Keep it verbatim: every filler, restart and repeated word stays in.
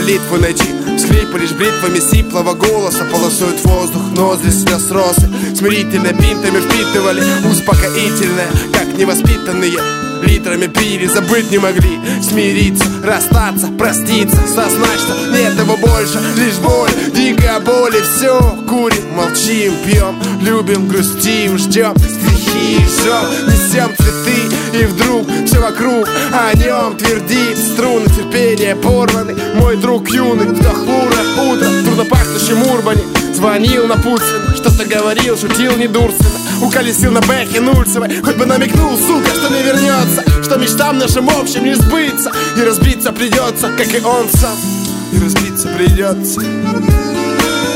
молитву найти. Скрипы лишь бритвами сиплого голоса полосуют воздух, ноздри слез росы. Смирительно бинтами впитывали успокоительное, как невоспитанные. Литрами пили, забыть не могли. Смириться, расстаться, проститься, сознать, что нет его больше. Лишь боль, дикая боль и все. Курим, молчим, пьем, любим, грустим, ждем. Стихи жжем, несем цветы. И вдруг все вокруг о нем твердит. Струны терпения порваны. Мой друг юный, в то хмурое утро в трудно пахнущем Урбане звонил напутственно, что-то говорил, шутил недурственно. Уколесил на бэхе Нульцевой, хоть бы намекнул, сука, что не вернется, что мечтам нашим общим не сбыться. И разбиться придется, как и он сам. И разбиться придется.